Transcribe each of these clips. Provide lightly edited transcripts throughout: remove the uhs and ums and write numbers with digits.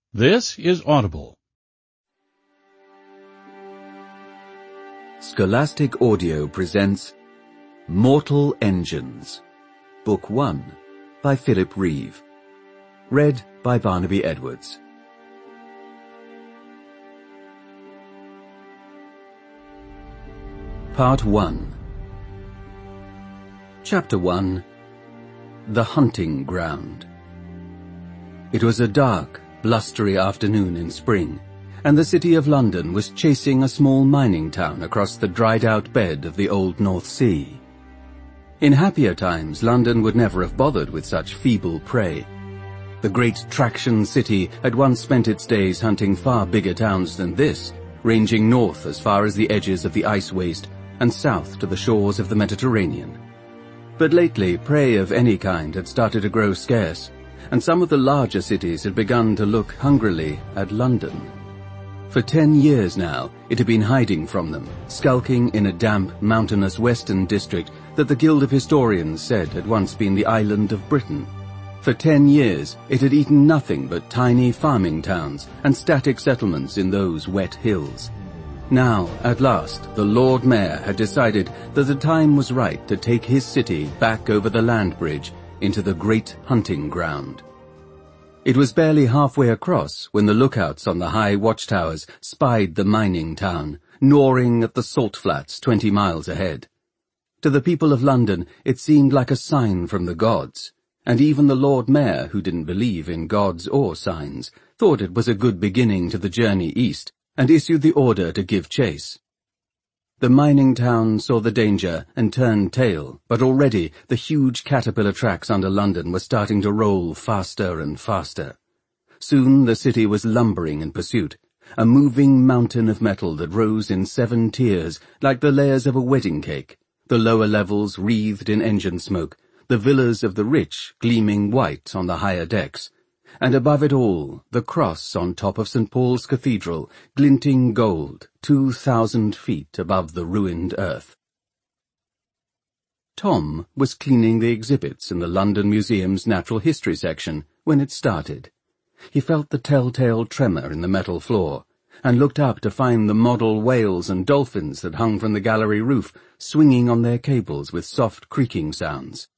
This is Audible. Scholastic Audio presents Mortal Engines, Book 1, by Philip Reeve. Read by Barnaby Edwards. Part 1. Chapter 1. The Hunting Ground. It was a dark, blustery afternoon in spring, and the city of London was chasing a small mining town across the dried-out bed of the old North Sea. In happier times, London would never have bothered with such feeble prey. The great traction city had once spent its days hunting far bigger towns than this, ranging north as far as the edges of the ice waste and south to the shores of the Mediterranean. But lately, prey of any kind had started to grow scarce, and some of the larger cities had begun to look hungrily at London. For 10 years now, it had been hiding from them, skulking in a damp, mountainous western district that the Guild of Historians said had once been the island of Britain. For 10 years, it had eaten nothing but tiny farming towns and static settlements in those wet hills. Now, at last, the Lord Mayor had decided that the time was right to take his city back over the land bridge into the great hunting ground. It was barely halfway across when the lookouts on the high watchtowers spied the mining town, gnawing at the salt flats 20 miles ahead. To the people of London, it seemed like a sign from the gods, and even the Lord Mayor, who didn't believe in gods or signs, thought it was a good beginning to the journey east, and issued the order to give chase. The mining town saw the danger and turned tail, but already the huge caterpillar tracks under London were starting to roll faster and faster. Soon the city was lumbering in pursuit, a moving mountain of metal that rose in 7 tiers like the layers of a wedding cake, the lower levels wreathed in engine smoke, the villas of the rich gleaming white on the higher decks, and above it all, the cross on top of St. Paul's Cathedral, glinting gold, 2,000 feet above the ruined earth. Tom was cleaning the exhibits in the London Museum's Natural History section when it started. He felt the telltale tremor in the metal floor, and looked up to find the model whales and dolphins that hung from the gallery roof swinging on their cables with soft creaking sounds.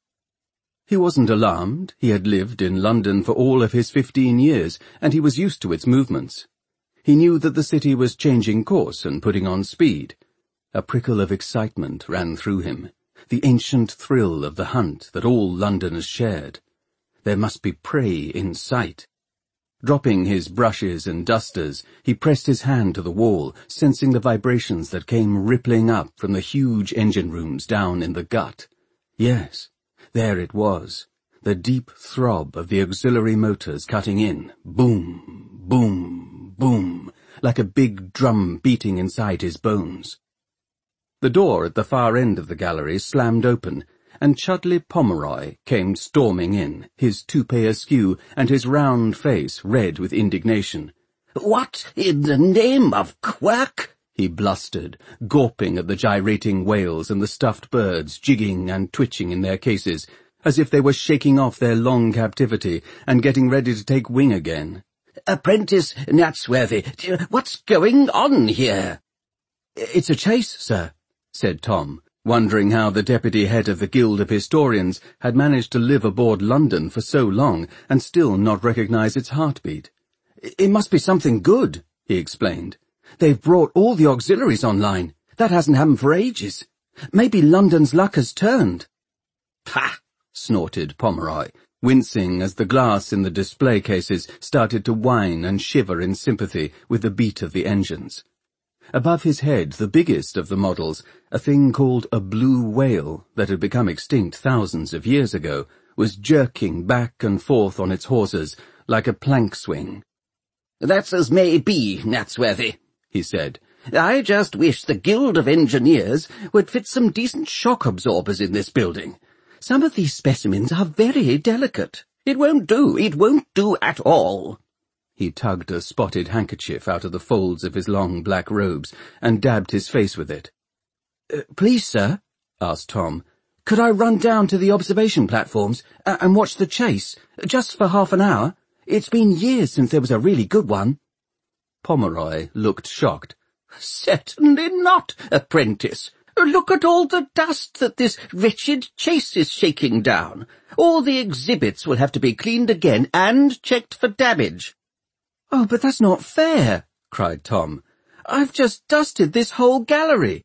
He wasn't alarmed. He had lived in London for all of his 15 years, and he was used to its movements. He knew that the city was changing course and putting on speed. A prickle of excitement ran through him, the ancient thrill of the hunt that all Londoners shared. There must be prey in sight. Dropping his brushes and dusters, he pressed his hand to the wall, sensing the vibrations that came rippling up from the huge engine rooms down in the gut. Yes. There it was, the deep throb of the auxiliary motors cutting in, boom, boom, boom, like a big drum beating inside his bones. The door at the far end of the gallery slammed open, and Chudley Pomeroy came storming in, his toupee askew and his round face red with indignation. "What in the name of Quirk?" he blustered, gawping at the gyrating whales and the stuffed birds jigging and twitching in their cases, as if they were shaking off their long captivity and getting ready to take wing again. "Apprentice Natsworthy, what's going on here?" "It's a chase, sir," said Tom, wondering how the deputy head of the Guild of Historians had managed to live aboard London for so long and still not recognize its heartbeat. "It must be something good," he explained. "They've brought all the auxiliaries online. That hasn't happened for ages. Maybe London's luck has turned." "Ha!" snorted Pomeroy, wincing as the glass in the display cases started to whine and shiver in sympathy with the beat of the engines. Above his head, the biggest of the models, a thing called a blue whale that had become extinct thousands of years ago, was jerking back and forth on its hawsers like a plank swing. "That's as may be, Natsworthy," he said. "I just wish the Guild of Engineers would fit some decent shock absorbers in this building. Some of these specimens are very delicate. It won't do at all." He tugged a spotted handkerchief out of the folds of his long black robes and dabbed his face with it. "Please, sir," asked Tom, "could I run down to the observation platforms and watch the chase, just for half an hour? It's been years since there was a really good one." Pomeroy looked shocked. "Certainly not, apprentice. Look at all the dust that this wretched chase is shaking down. All the exhibits will have to be cleaned again and checked for damage." "Oh, but that's not fair," cried Tom. "I've just dusted this whole gallery."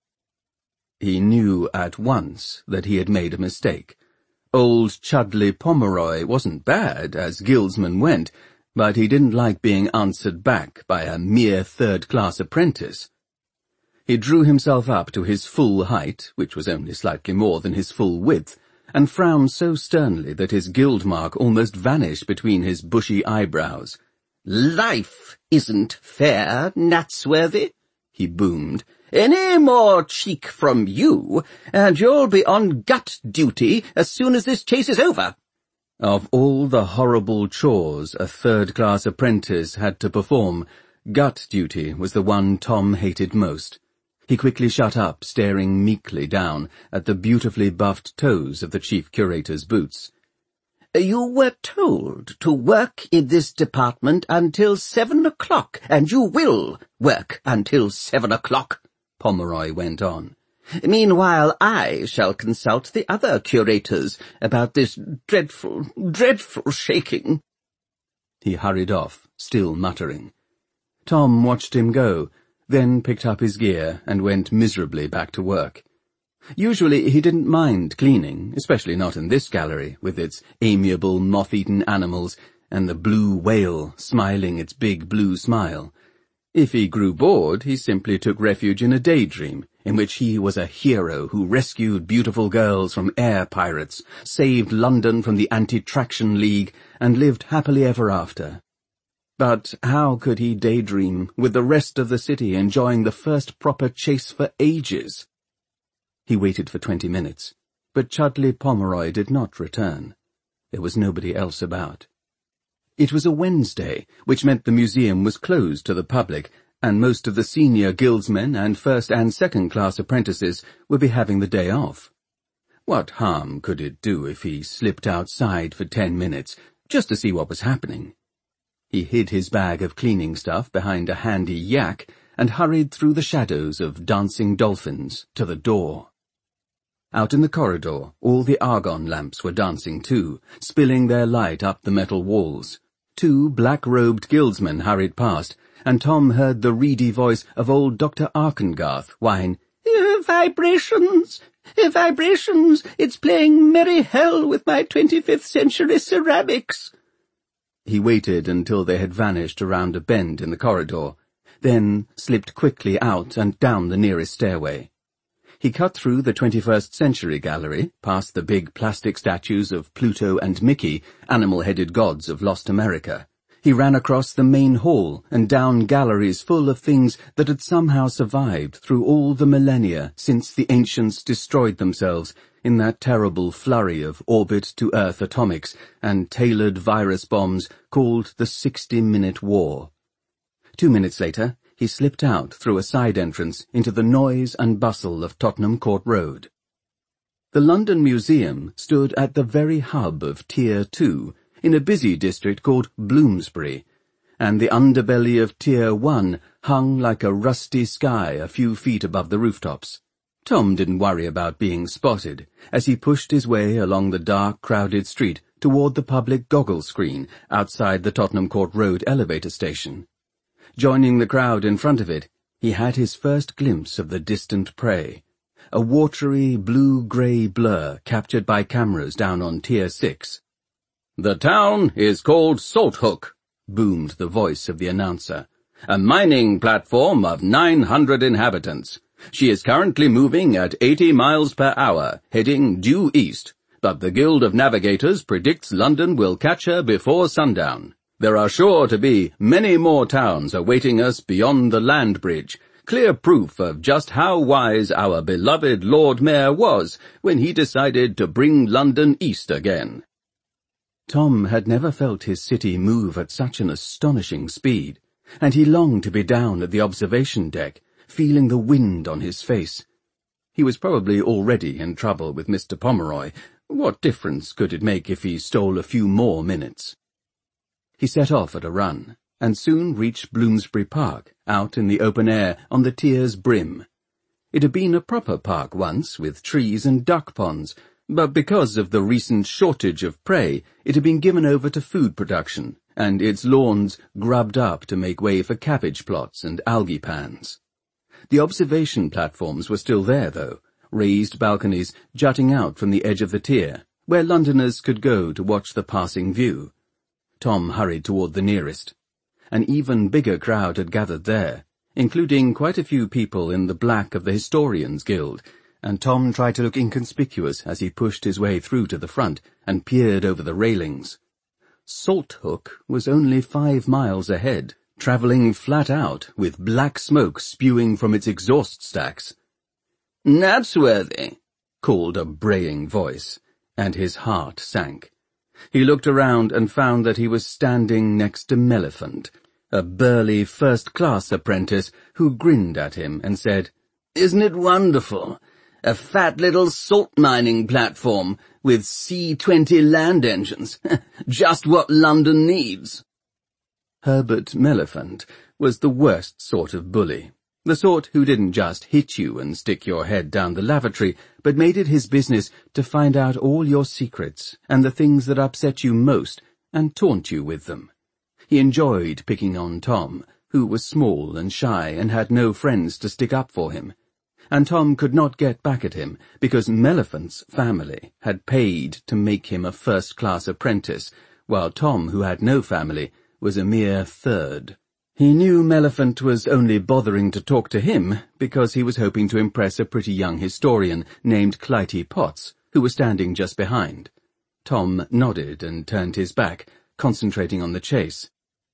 He knew at once that he had made a mistake. Old Chudley Pomeroy wasn't bad as guildsman went, but he didn't like being answered back by a mere third-class apprentice. He drew himself up to his full height, which was only slightly more than his full width, and frowned so sternly that his guild mark almost vanished between his bushy eyebrows. "Life isn't fair, Natsworthy," he boomed. "Any more cheek from you, and you'll be on gut duty as soon as this chase is over." Of all the horrible chores a third-class apprentice had to perform, gut duty was the one Tom hated most. He quickly shut up, staring meekly down at the beautifully buffed toes of the chief curator's boots. "You were told to work in this department until 7 o'clock, and you will work until 7 o'clock, Pomeroy went on. "Meanwhile, I shall consult the other curators about this dreadful, dreadful shaking." He hurried off, still muttering. Tom watched him go, then picked up his gear and went miserably back to work. Usually he didn't mind cleaning, especially not in this gallery, with its amiable moth-eaten animals and the blue whale smiling its big blue smile. If he grew bored, he simply took refuge in a daydream, in which he was a hero who rescued beautiful girls from air pirates, saved London from the Anti-Traction League, and lived happily ever after. But how could he daydream with the rest of the city enjoying the first proper chase for ages? He waited for 20 minutes, but Chudley Pomeroy did not return. There was nobody else about. It was a Wednesday, which meant the museum was closed to the public, and most of the senior guildsmen and first and second-class apprentices would be having the day off. What harm could it do if he slipped outside for 10 minutes, just to see what was happening? He hid his bag of cleaning stuff behind a handy yak and hurried through the shadows of dancing dolphins to the door. Out in the corridor, all the argon lamps were dancing too, spilling their light up the metal walls. 2 black-robed guildsmen hurried past, and Tom heard the reedy voice of old Dr. Arkengarth whine, Vibrations! Vibrations! It's playing merry hell with my 25th century ceramics!" He waited until they had vanished around a bend in the corridor, then slipped quickly out and down the nearest stairway. He cut through the 21st Century Gallery, past the big plastic statues of Pluto and Mickey, animal-headed gods of lost America. He ran across the main hall and down galleries full of things that had somehow survived through all the millennia since the ancients destroyed themselves in that terrible flurry of orbit-to-Earth atomics and tailored virus bombs called the 60-Minute War. 2 minutes later, he slipped out through a side entrance into the noise and bustle of Tottenham Court Road. The London Museum stood at the very hub of Tier 2, in a busy district called Bloomsbury, and the underbelly of Tier 1 hung like a rusty sky a few feet above the rooftops. Tom didn't worry about being spotted, as he pushed his way along the dark, crowded street toward the public goggle screen outside the Tottenham Court Road elevator station. Joining the crowd in front of it, he had his first glimpse of the distant prey, a watery blue-grey blur captured by cameras down on Tier 6. "The town is called Salthook," boomed the voice of the announcer. "A mining platform of 900 inhabitants. She is currently moving at 80 miles per hour, heading due east, but the Guild of Navigators predicts London will catch her before sundown. There are sure to be many more towns awaiting us beyond the land bridge, clear proof of just how wise our beloved Lord Mayor was when he decided to bring London east again." Tom had never felt his city move at such an astonishing speed, and he longed to be down at the observation deck, feeling the wind on his face. He was probably already in trouble with Mr. Pomeroy. What difference could it make if he stole a few more minutes? He set off at a run, and soon reached Bloomsbury Park, out in the open air on the Tier's brim. It had been a proper park once, with trees and duck ponds, but because of the recent shortage of prey, it had been given over to food production, and its lawns grubbed up to make way for cabbage plots and algae pans. The observation platforms were still there, though, raised balconies jutting out from the edge of the Tier, where Londoners could go to watch the passing view. Tom hurried toward the nearest. An even bigger crowd had gathered there, including quite a few people in the black of the Historians' Guild, and Tom tried to look inconspicuous as he pushed his way through to the front and peered over the railings. Salthook was only 5 miles ahead, travelling flat out, with black smoke spewing from its exhaust stacks. "Natsworthy," called a braying voice, and his heart sank. He looked around and found that he was standing next to Melephant, a burly first-class apprentice who grinned at him and said, "Isn't it wonderful? A fat little salt mining platform with C-20 land engines. Just what London needs." Herbert Melephant was the worst sort of bully, the sort who didn't just hit you and stick your head down the lavatory, but made it his business to find out all your secrets and the things that upset you most and taunt you with them. He enjoyed picking on Tom, who was small and shy and had no friends to stick up for him. And Tom could not get back at him because Melephant's family had paid to make him a first-class apprentice, while Tom, who had no family, was a mere third. He knew Melephant was only bothering to talk to him because he was hoping to impress a pretty young historian named Clytie Potts, who was standing just behind. Tom nodded and turned his back, concentrating on the chase.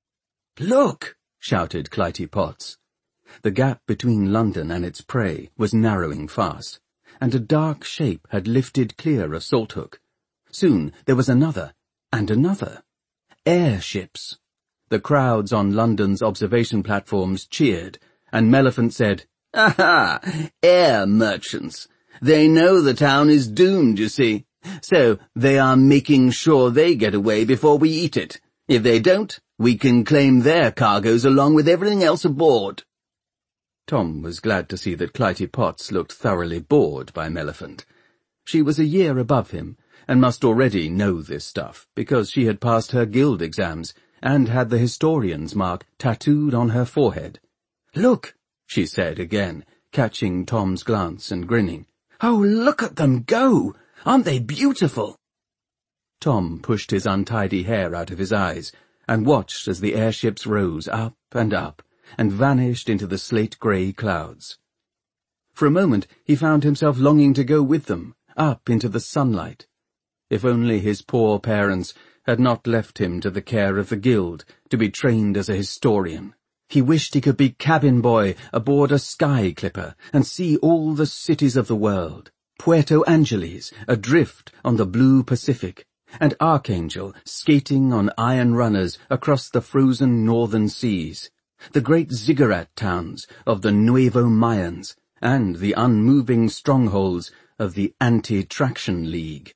"Look!" shouted Clytie Potts. The gap between London and its prey was narrowing fast, and a dark shape had lifted clear of Salthook. Soon there was another, and another. Airships. The crowds on London's observation platforms cheered, and Melephant said, "Aha! Air merchants. They know the town is doomed, you see. So they are making sure they get away before we eat it. If they don't, we can claim their cargoes along with everything else aboard." Tom was glad to see that Clytie Potts looked thoroughly bored by Melephant. She was a year above him, and must already know this stuff, because she had passed her guild exams and had the historian's mark tattooed on her forehead. "Look," she said again, catching Tom's glance and grinning. "Oh, look at them go! Aren't they beautiful?" Tom pushed his untidy hair out of his eyes and watched as the airships rose up and vanished into the slate-grey clouds. For a moment he found himself longing to go with them, up into the sunlight. If only his poor parents had not left him to the care of the guild to be trained as a historian. He wished he could be cabin boy aboard a sky clipper and see all the cities of the world, Puerto Angeles adrift on the blue Pacific, and Archangel skating on iron runners across the frozen northern seas, the great ziggurat towns of the Nuevo Mayans, and the unmoving strongholds of the Anti-Traction League.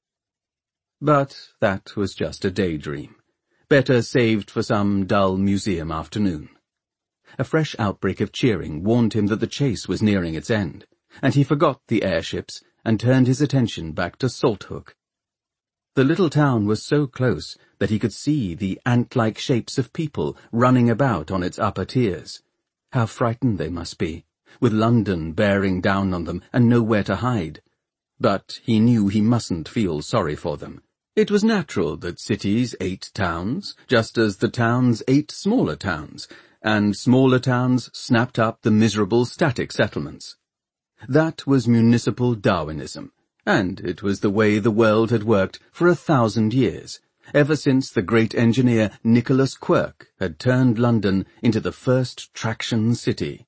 But that was just a daydream, better saved for some dull museum afternoon. A fresh outbreak of cheering warned him that the chase was nearing its end, and he forgot the airships and turned his attention back to Salthook. The little town was so close that he could see the ant-like shapes of people running about on its upper tiers. How frightened they must be, with London bearing down on them and nowhere to hide. But he knew he mustn't feel sorry for them. It was natural that cities ate towns, just as the towns ate smaller towns, and smaller towns snapped up the miserable static settlements. That was municipal Darwinism, and it was the way the world had worked for 1,000 years, ever since the great engineer Nicholas Quirk had turned London into the first traction city.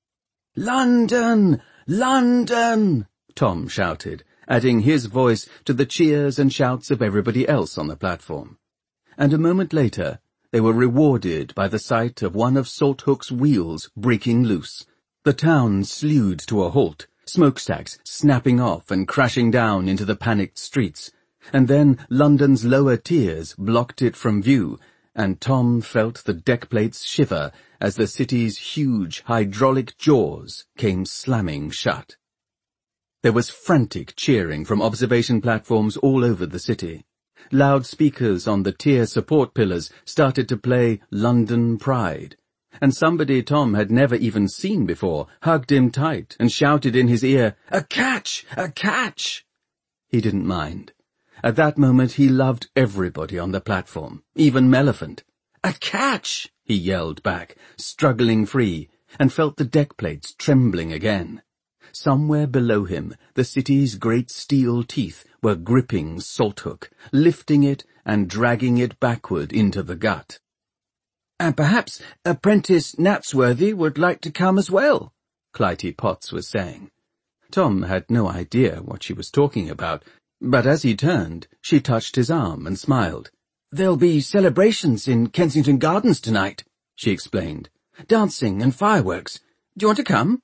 "London! London!" Tom shouted, adding his voice to the cheers and shouts of everybody else on the platform. And a moment later, they were rewarded by the sight of one of Salthook's wheels breaking loose. The town slewed to a halt, smokestacks snapping off and crashing down into the panicked streets, and then London's lower tiers blocked it from view and Tom felt the deck plates shiver as the city's huge hydraulic jaws came slamming shut. There was frantic cheering from observation platforms all over the city. Loudspeakers on the tier support pillars started to play London Pride, and somebody Tom had never even seen before hugged him tight and shouted in his ear, "A catch! A catch!" He didn't mind. At that moment he loved everybody on the platform, even Melephant. "A catch!" he yelled back, struggling free, and felt the deck plates trembling again. Somewhere below him, the city's great steel teeth were gripping Salthook, lifting it and dragging it backward into the gut. "And perhaps Apprentice Natsworthy would like to come as well," Clytie Potts was saying. Tom had no idea what she was talking about, but as he turned, she touched his arm and smiled. "There'll be celebrations in Kensington Gardens tonight," she explained. "Dancing and fireworks. Do you want to come?"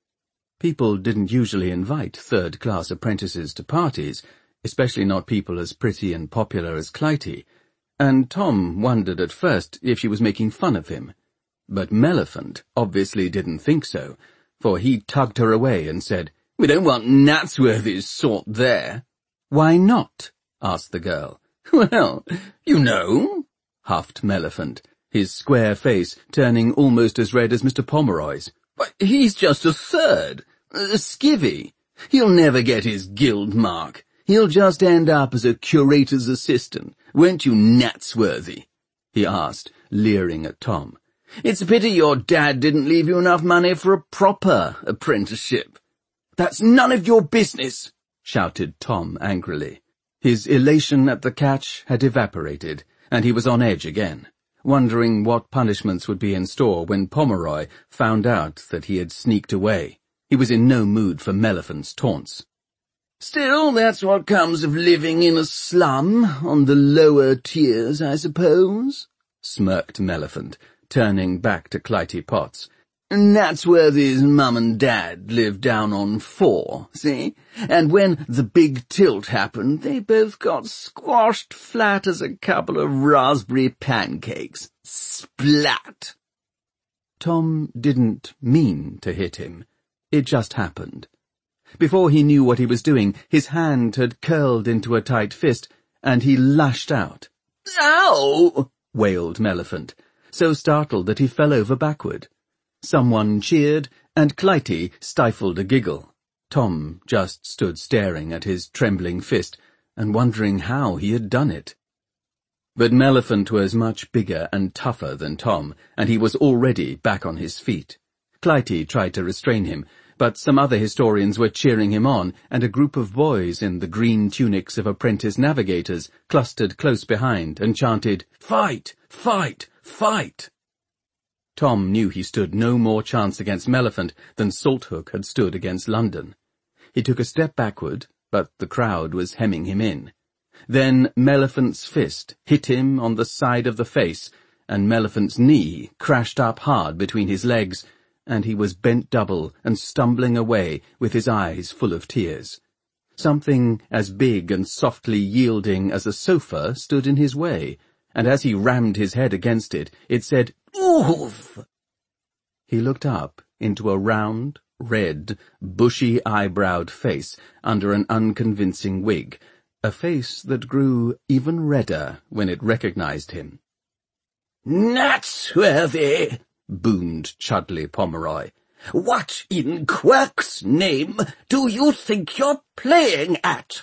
People didn't usually invite third-class apprentices to parties, especially not people as pretty and popular as Clytie, and Tom wondered at first if she was making fun of him. But Melephant obviously didn't think so, for he tugged her away and said, "We don't want Natsworthy's sort there." "Why not?" asked the girl. "Well, you know," huffed Melephant, his square face turning almost as red as Mr. Pomeroy's. "He's just a third, a skivvy. He'll never get his guild mark. He'll just end up as a curator's assistant, won't you, Natsworthy?" he asked, leering at Tom. "It's a pity your dad didn't leave you enough money for a proper apprenticeship." "That's none of your business," shouted Tom angrily. His elation at the catch had evaporated, and he was on edge again, wondering what punishments would be in store when Pomeroy found out that he had sneaked away. He was in no mood for Melephant's taunts. "Still, that's what comes of living in a slum on the lower tiers, I suppose," smirked Melephant, turning back to Clytie Potts. "Natsworthy's mum and dad lived down on 4, see? And when the big tilt happened, they both got squashed flat as a couple of raspberry pancakes. Splat!" Tom didn't mean to hit him. It just happened. Before he knew what he was doing, his hand had curled into a tight fist, and he lashed out. "Ow!" wailed Melephant, so startled that he fell over backward. Someone cheered, and Clytie stifled a giggle. Tom just stood staring at his trembling fist and wondering how he had done it. But Melephant was much bigger and tougher than Tom, and he was already back on his feet. Clytie tried to restrain him, but some other historians were cheering him on, and a group of boys in the green tunics of apprentice navigators clustered close behind and chanted, "Fight! Fight! Fight!" Tom knew he stood no more chance against Melephant than Salthook had stood against London. He took a step backward, but the crowd was hemming him in. Then Melephant's fist hit him on the side of the face, and Melephant's knee crashed up hard between his legs, and he was bent double and stumbling away with his eyes full of tears. Something as big and softly yielding as a sofa stood in his way, and as he rammed his head against it, it said, "Oof!" He looked up into a round, red, bushy-eyebrowed face under an unconvincing wig, a face that grew even redder when it recognized him. "Natsworthy!" boomed Chudley Pomeroy. "What in Quirk's name do you think you're playing at?"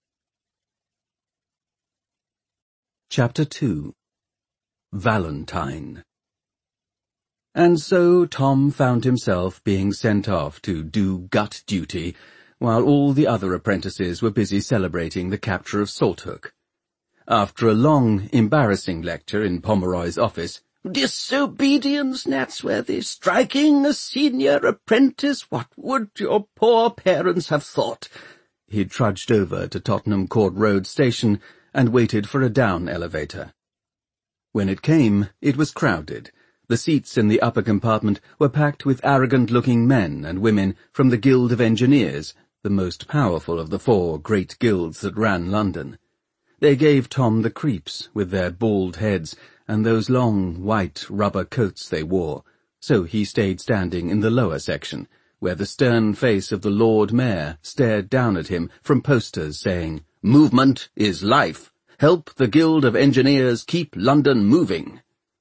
Chapter 2. Valentine. And so Tom found himself being sent off to do gut duty, while all the other apprentices were busy celebrating the capture of Salthook. After a long, embarrassing lecture in Pomeroy's office, "Disobedience, Natsworthy, striking a senior apprentice, what would your poor parents have thought?" he trudged over to Tottenham Court Road Station and waited for a down elevator. When it came, it was crowded. The seats in the upper compartment were packed with arrogant-looking men and women from the Guild of Engineers, the most powerful of the 4 great guilds that ran London. They gave Tom the creeps with their bald heads and those long, white rubber coats they wore, so he stayed standing in the lower section, where the stern face of the Lord Mayor stared down at him from posters saying, "Movement is life. Help the Guild of Engineers keep London moving."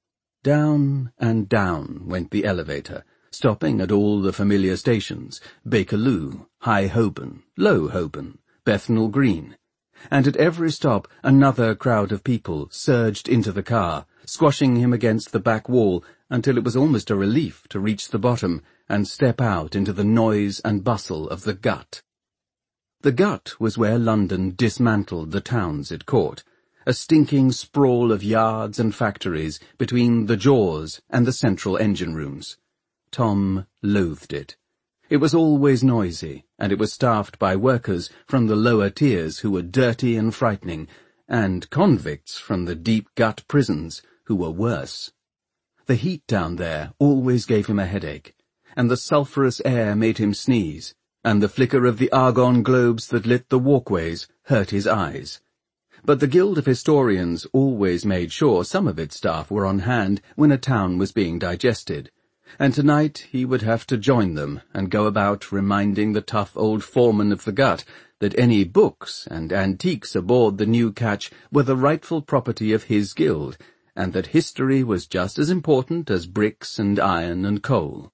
Down and down went the elevator, stopping at all the familiar stations, Bakerloo, High Holborn, Low Holborn, Bethnal Green, and at every stop another crowd of people surged into the car, squashing him against the back wall until it was almost a relief to reach the bottom and step out into the noise and bustle of the Gut. The Gut was where London dismantled the towns it caught, a stinking sprawl of yards and factories between the jaws and the central engine rooms. Tom loathed it. It was always noisy, and it was staffed by workers from the lower tiers who were dirty and frightening, and convicts from the deep gut prisons who were worse. The heat down there always gave him a headache, and the sulphurous air made him sneeze, and the flicker of the argon globes that lit the walkways hurt his eyes. But the Guild of Historians always made sure some of its staff were on hand when a town was being digested, and tonight he would have to join them and go about reminding the tough old foreman of the Gut that any books and antiques aboard the new catch were the rightful property of his guild, and that history was just as important as bricks and iron and coal.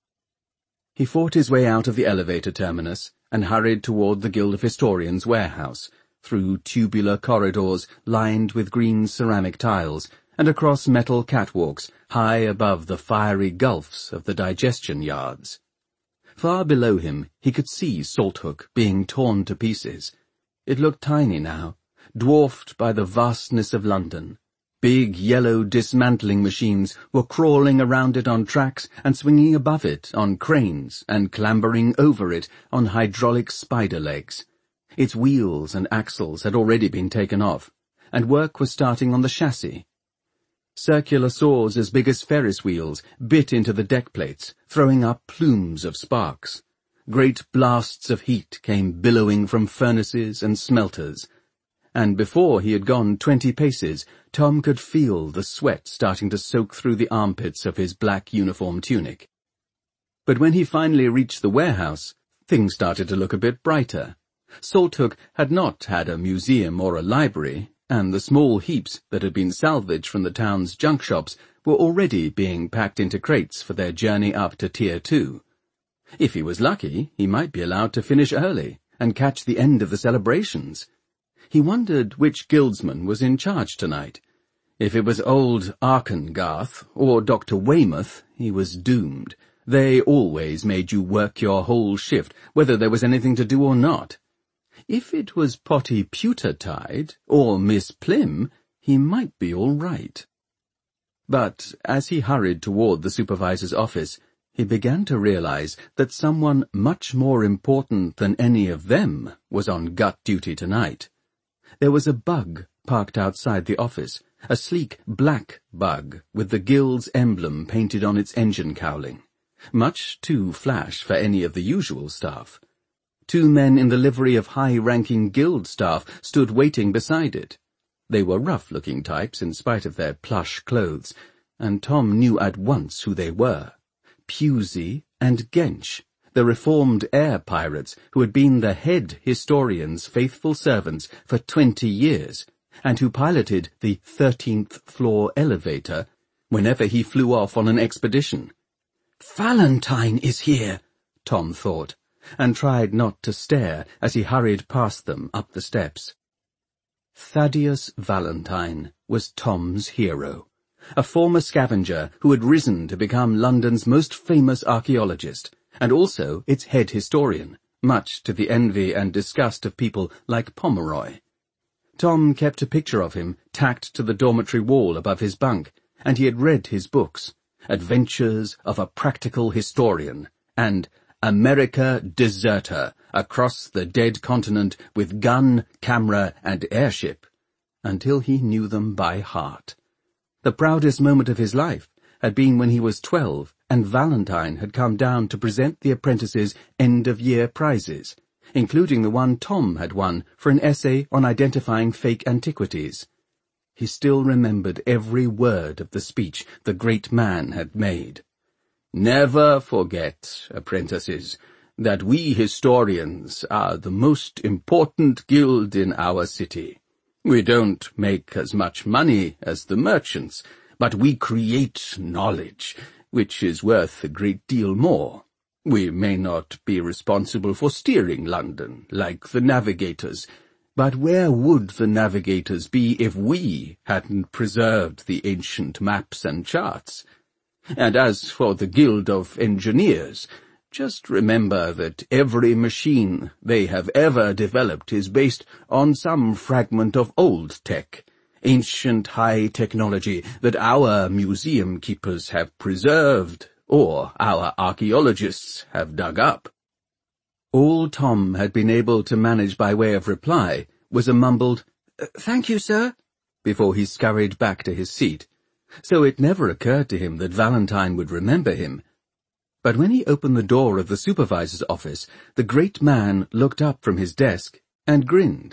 He fought his way out of the elevator terminus and hurried toward the Guild of Historians warehouse, through tubular corridors lined with green ceramic tiles, and across metal catwalks high above the fiery gulfs of the digestion yards. Far below him he could see Salthook being torn to pieces. It looked tiny now, dwarfed by the vastness of London. Big yellow dismantling machines were crawling around it on tracks and swinging above it on cranes and clambering over it on hydraulic spider legs. Its wheels and axles had already been taken off, and work was starting on the chassis. Circular saws as big as Ferris wheels bit into the deck plates, throwing up plumes of sparks. Great blasts of heat came billowing from furnaces and smelters, and before he had gone 20 paces, Tom could feel the sweat starting to soak through the armpits of his black uniform tunic. But when he finally reached the warehouse, things started to look a bit brighter. Salthook had not had a museum or a library, and the small heaps that had been salvaged from the town's junk shops were already being packed into crates for their journey up to Tier 2. If he was lucky, he might be allowed to finish early and catch the end of the celebrations. He wondered which guildsman was in charge tonight. If it was old Arkengarth or Dr. Weymouth, he was doomed. They always made you work your whole shift, whether there was anything to do or not. If it was Potty Pewtertide or Miss Plim, he might be all right. But as he hurried toward the supervisor's office, he began to realize that someone much more important than any of them was on gut duty tonight. There was a bug parked outside the office, a sleek black bug with the guild's emblem painted on its engine cowling, much too flash for any of the usual staff. 2 men in the livery of high-ranking guild staff stood waiting beside it. They were rough-looking types in spite of their plush clothes, and Tom knew at once who they were. Pusey and Gench, the reformed air pirates who had been the head historian's faithful servants for 20 years, and who piloted the 13th floor elevator whenever he flew off on an expedition. "Valentine is here," Tom thought, and tried not to stare as he hurried past them up the steps. Thaddeus Valentine was Tom's hero, a former scavenger who had risen to become London's most famous archaeologist, and also its head historian, much to the envy and disgust of people like Pomeroy. Tom kept a picture of him tacked to the dormitory wall above his bunk, and he had read his books, Adventures of a Practical Historian, and America Deserter, Across the Dead Continent with Gun, Camera, and Airship, until he knew them by heart. The proudest moment of his life had been when he was 12 and Valentine had come down to present the apprentices' end-of-year prizes, including the one Tom had won for an essay on identifying fake antiquities. He still remembered every word of the speech the great man had made. "Never forget, apprentices, that we historians are the most important guild in our city. We don't make as much money as the merchants, but we create knowledge, which is worth a great deal more. We may not be responsible for steering London, like the navigators, but where would the navigators be if we hadn't preserved the ancient maps and charts? And as for the Guild of Engineers, just remember that every machine they have ever developed is based on some fragment of old tech, ancient high technology that our museum keepers have preserved, or our archaeologists have dug up." All Tom had been able to manage by way of reply was a mumbled, "Thank you, sir," before he scurried back to his seat, so it never occurred to him that Valentine would remember him. But when he opened the door of the supervisor's office, the great man looked up from his desk and grinned.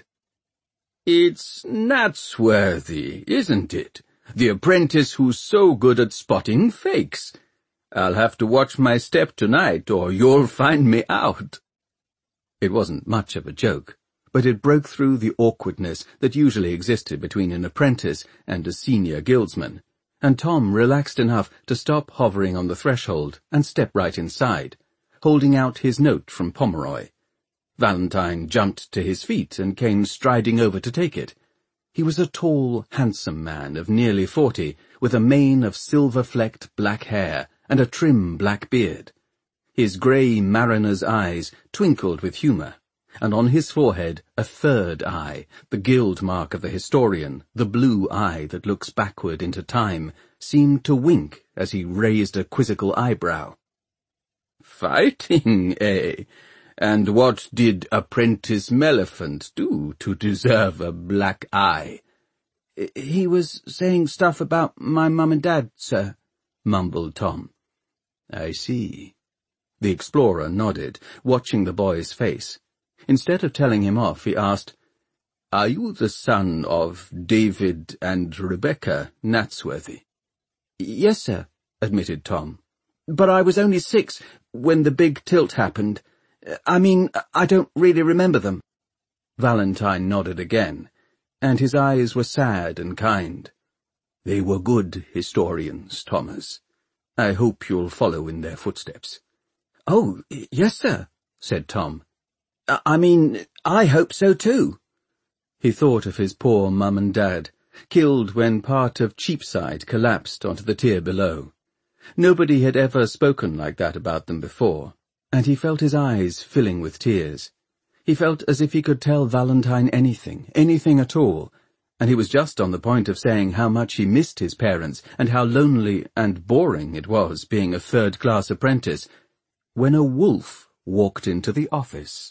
"It's Natsworthy, isn't it? The apprentice who's so good at spotting fakes. I'll have to watch my step tonight, or you'll find me out." It wasn't much of a joke, but it broke through the awkwardness that usually existed between an apprentice and a senior guildsman, and Tom relaxed enough to stop hovering on the threshold and step right inside, holding out his note from Pomeroy. Valentine jumped to his feet and came striding over to take it. He was a tall, handsome man of nearly 40, with a mane of silver-flecked black hair and a trim black beard. His grey mariner's eyes twinkled with humour, and on his forehead a third eye, the guild mark of the historian, the blue eye that looks backward into time, seemed to wink as he raised a quizzical eyebrow. "Fighting, eh? And what did Apprentice Melephant do to deserve a black eye?" "He was saying stuff about my mum and dad, sir," mumbled Tom. "I see." The explorer nodded, watching the boy's face. Instead of telling him off, he asked, "Are you the son of David and Rebecca Natsworthy?" "Yes, sir," admitted Tom. "But I was only 6 when the big tilt happened. I don't really remember them." Valentine nodded again, and his eyes were sad and kind. "They were good historians, Thomas. I hope you'll follow in their footsteps." "Oh, yes, sir," said Tom. I hope so too." He thought of his poor mum and dad, killed when part of Cheapside collapsed onto the tier below. Nobody had ever spoken like that about them before, and he felt his eyes filling with tears. He felt as if he could tell Valentine anything at all, and he was just on the point of saying how much he missed his parents and how lonely and boring it was being a third-class apprentice, when a wolf walked into the office.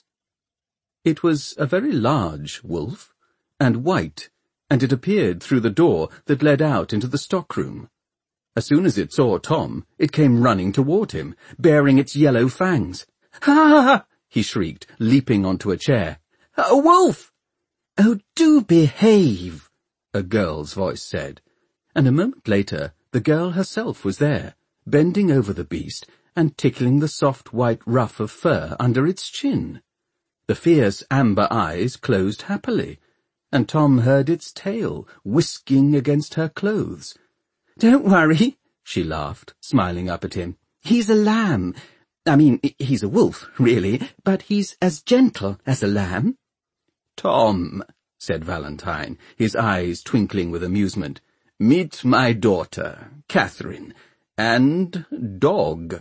It was a very large wolf, and white, and it appeared through the door that led out into the stockroom. As soon as it saw Tom, it came running toward him, baring its yellow fangs. "Ha!" he shrieked, leaping onto a chair. "A wolf!" "Oh, do behave," a girl's voice said, and a moment later the girl herself was there, bending over the beast and tickling the soft white ruff of fur under its chin. The fierce amber eyes closed happily, and Tom heard its tail whisking against her clothes. "Don't worry," she laughed, smiling up at him. "He's a lamb. He's a wolf, really, but he's as gentle as a lamb." "Tom," said Valentine, his eyes twinkling with amusement, "meet my daughter, Catherine, and Dog."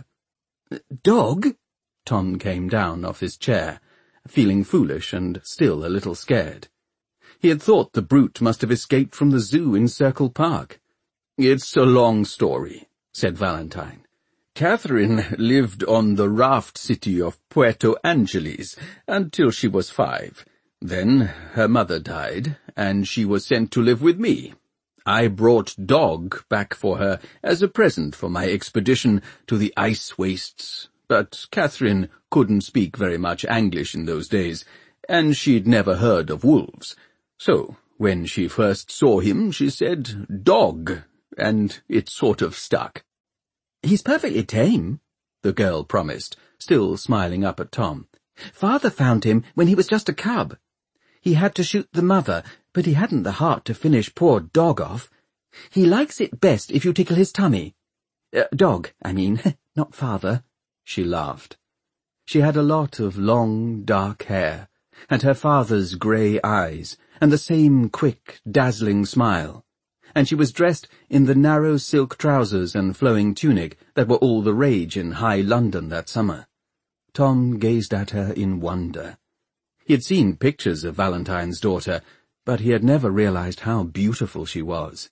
"Dog?" Tom came down off his chair, feeling foolish and still a little scared. He had thought the brute must have escaped from the zoo in Circle Park. "It's a long story," said Valentine. "Catherine lived on the raft city of Puerto Angeles until she was 5. Then her mother died, and she was sent to live with me. I brought Dog back for her as a present for my expedition to the ice wastes, but Catherine couldn't speak very much English in those days, and she'd never heard of wolves. So When she first saw him, she said, 'Dog,' and it sort of stuck." "He's perfectly tame," the girl promised, still smiling up at Tom. "Father found him when he was just a cub. He had to shoot the mother, but he hadn't the heart to finish poor Dog off. He likes it best if you tickle his tummy. Dog, I mean, not Father," she laughed. She had a lot of long, dark hair, and her father's grey eyes, and the same quick, dazzling smile, and she was dressed in the narrow silk trousers and flowing tunic that were all the rage in high London that summer. Tom gazed at her in wonder. He had seen pictures of Valentine's daughter, but he had never realized how beautiful she was.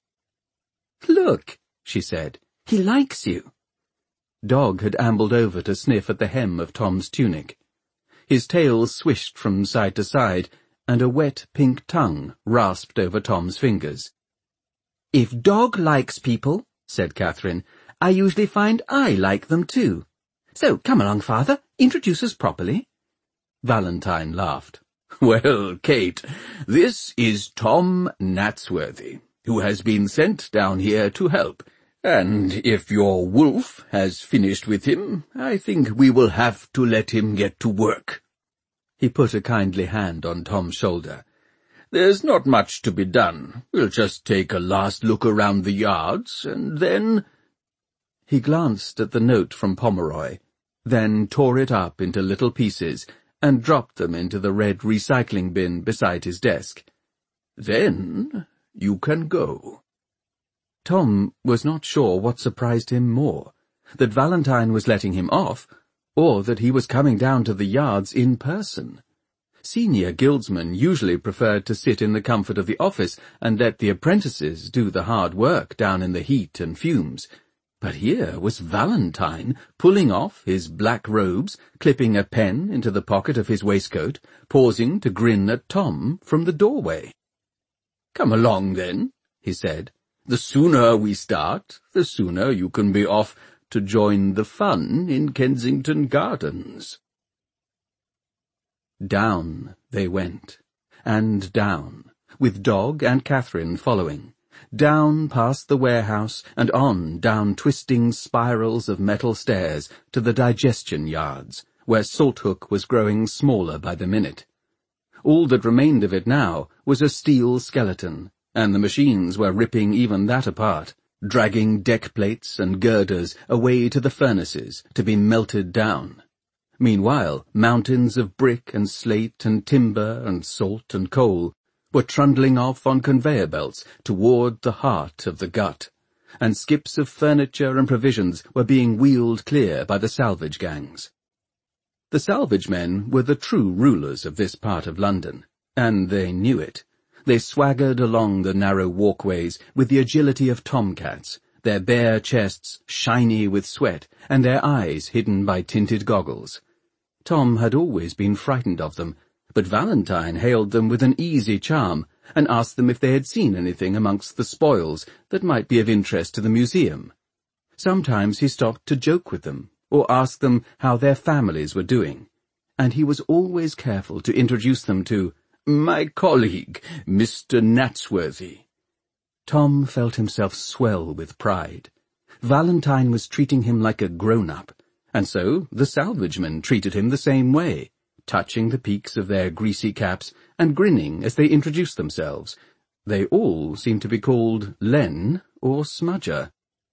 "Look," she said, "he likes you." Dog had ambled over to sniff at the hem of Tom's tunic. His tail swished from side to side, and a wet pink tongue rasped over Tom's fingers. "If Dog likes people," said Catherine, "I usually find I like them too. So come along, Father, introduce us properly." Valentine laughed. "Well, Kate, this is Tom Natsworthy, who has been sent down here to help. And if your wolf has finished with him, I think we will have to let him get to work." He put a kindly hand on Tom's shoulder. "There's not much to be done. We'll just take a last look around the yards, and then—" He glanced at the note from Pomeroy, then tore it up into little pieces and dropped them into the red recycling bin beside his desk. "Then you can go." Tom was not sure what surprised him more, that Valentine was letting him off, or that he was coming down to the yards in person. Senior guildsmen usually preferred to sit in the comfort of the office and let the apprentices do the hard work down in the heat and fumes. But here was Valentine pulling off his black robes, clipping a pen into the pocket of his waistcoat, pausing to grin at Tom from the doorway. "Come along, then," he said. "The sooner we start, the sooner you can be off to join the fun in Kensington Gardens." Down they went, and down, with Dog and Catherine following, down past the warehouse and on down twisting spirals of metal stairs to the digestion yards, where Salthook was growing smaller by the minute. All that remained of it now was a steel skeleton, and the machines were ripping even that apart, dragging deck plates and girders away to the furnaces to be melted down. Meanwhile, mountains of brick and slate and timber and salt and coal were trundling off on conveyor belts toward the heart of the gut, and skips of furniture and provisions were being wheeled clear by the salvage gangs. The salvage men were the true rulers of this part of London, and they knew it. They swaggered along the narrow walkways with the agility of tomcats, their bare chests shiny with sweat and their eyes hidden by tinted goggles. Tom had always been frightened of them, but Valentine hailed them with an easy charm and asked them if they had seen anything amongst the spoils that might be of interest to the museum. Sometimes he stopped to joke with them, or ask them how their families were doing, and he was always careful to introduce them to "my colleague, Mr. Natsworthy." Tom felt himself swell with pride. Valentine was treating him like a grown-up, and so the salvagemen treated him the same way, touching the peaks of their greasy caps and grinning as they introduced themselves. They all seemed to be called Len or Smudger.